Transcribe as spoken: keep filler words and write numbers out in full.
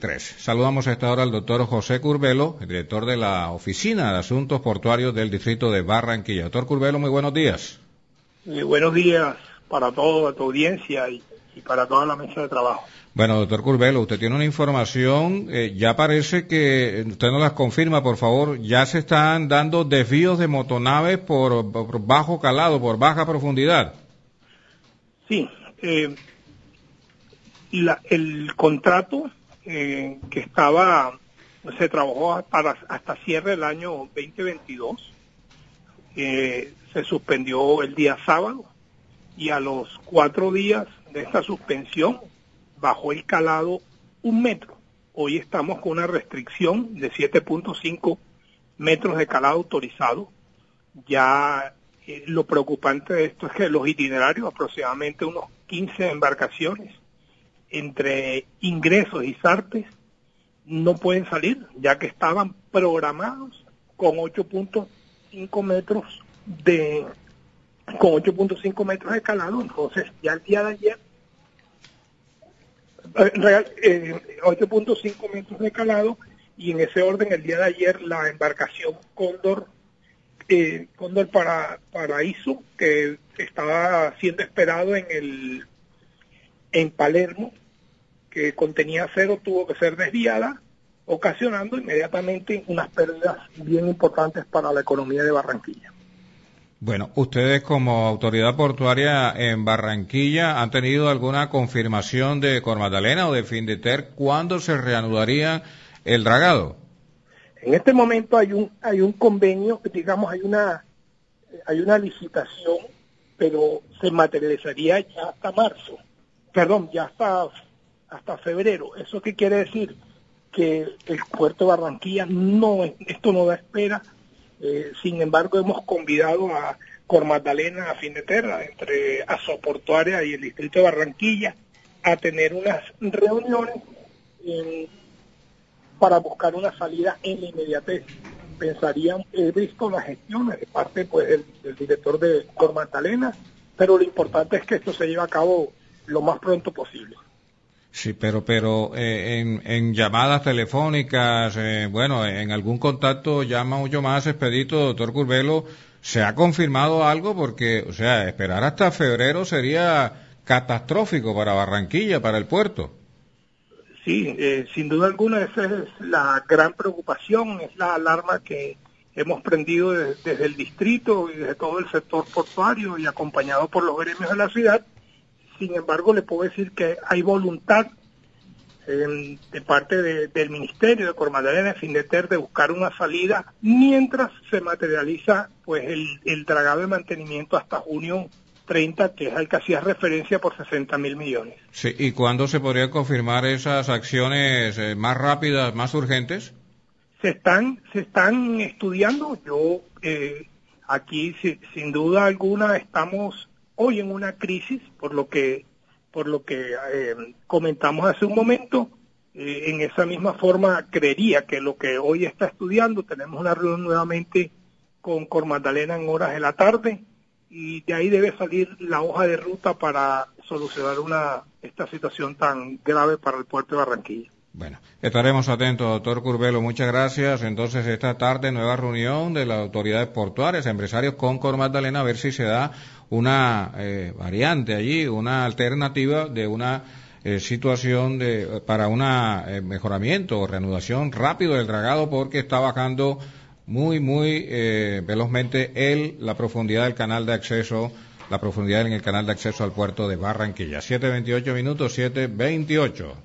Tres. Saludamos a esta hora al doctor José Curbelo, el director de la Oficina de Asuntos Portuarios del Distrito de Barranquilla. Doctor Curbelo, muy buenos días. Eh, buenos días para toda tu audiencia y, y para toda la mesa de trabajo. Bueno, doctor Curbelo, usted tiene una información, eh, ya parece que, usted nos las confirma, por favor, ya se están dando desvíos de motonaves por, por bajo calado, por baja profundidad. Sí, eh, la, el contrato eh, que estaba, se trabajó para, hasta cierre del año veinte veintidós, eh, se suspendió el día sábado y a los cuatro días de esta suspensión bajó el calado un metro. Hoy estamos con una restricción de siete punto cinco metros de calado autorizado. Ya eh, lo preocupante de esto es que los itinerarios, aproximadamente unos quince embarcaciones, entre Ingresos y Sartes, no pueden salir, ya que estaban programados con ocho punto cinco metros de con ocho punto cinco metros de calado. Entonces ya el día de ayer real eh, ocho punto cinco metros de calado, y en ese orden el día de ayer la embarcación Cóndor eh, Cóndor para Paraíso, que estaba siendo esperado en el en Palermo, que contenía cero, tuvo que ser desviada, ocasionando inmediatamente unas pérdidas bien importantes para la economía de Barranquilla. Bueno, ustedes como autoridad portuaria en Barranquilla, ¿han tenido alguna confirmación de Cor Magdalena o de Findeter cuándo se reanudaría el dragado? En este momento hay un hay un convenio, digamos, hay una hay una licitación, pero se materializaría ya hasta marzo, perdón, ya hasta hasta febrero. ¿Eso qué quiere decir? Que el puerto de Barranquilla no, esto no da espera. Eh, sin embargo, hemos convidado a Cor Magdalena, a Findeterra, entre Asoportuaria y el distrito de Barranquilla, a tener unas reuniones eh, para buscar una salida en la inmediatez. Pensarían, he visto las gestiones de parte pues del, del director de Cor Magdalena, pero lo importante es que esto se lleve a cabo lo más pronto posible. Sí, pero pero eh, en, en llamadas telefónicas, eh, bueno, en algún contacto ya mucho más expedito, doctor Curbelo, ¿se ha confirmado algo? Porque, o sea, esperar hasta febrero sería catastrófico para Barranquilla, para el puerto. Sí, eh, sin duda alguna esa es la gran preocupación, es la alarma que hemos prendido desde, desde el distrito y desde todo el sector portuario y acompañado por los gremios de la ciudad. Sin embargo, le puedo decir que hay voluntad eh, de parte de, del Ministerio de Cor Magdalena, de Findeter, de buscar una salida mientras se materializa pues el, el dragado de mantenimiento hasta junio treinta, que es al que hacía referencia, por sesenta mil millones. Sí, ¿y cuándo se podría confirmar esas acciones eh, más rápidas, más urgentes? Se están, se están estudiando. Yo eh, aquí, si, sin duda alguna, estamos hoy en una crisis, por lo que por lo que eh, comentamos hace un momento. Eh, en esa misma forma creería que lo que hoy está estudiando, tenemos una reunión nuevamente con Cor Magdalena en horas de la tarde, y de ahí debe salir la hoja de ruta para solucionar una esta situación tan grave para el puerto de Barranquilla. Bueno, estaremos atentos, doctor Curbelo, muchas gracias. Entonces, esta tarde, nueva reunión de las autoridades portuarias, empresarios con Cor Magdalena, a ver si se da una eh, variante allí, una alternativa de una eh, situación de para un eh, mejoramiento o reanudación rápido del dragado, porque está bajando muy, muy eh, velozmente el, la profundidad del canal de acceso, la profundidad en el canal de acceso al puerto de Barranquilla. siete veintiocho minutos, siete veintiocho.